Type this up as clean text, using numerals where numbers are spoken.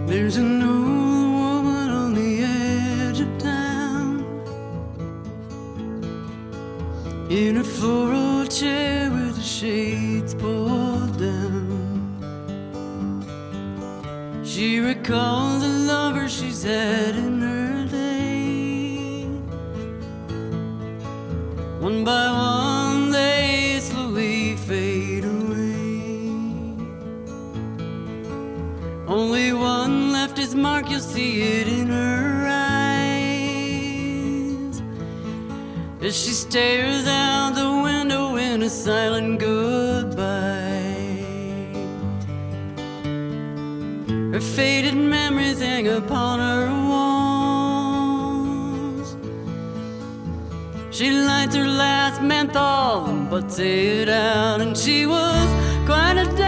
There's an old woman on the edge of town, in a 4-row chair with the shades pulled down. She recalls the lover she's had in her day. One by one they slowly fade away. Only one left is mark, you'll see it in her eyes, as she stares out the window in a silent goodbye. Her faded memories hang upon her walls. She lights her last menthol but say it out, and she was quite a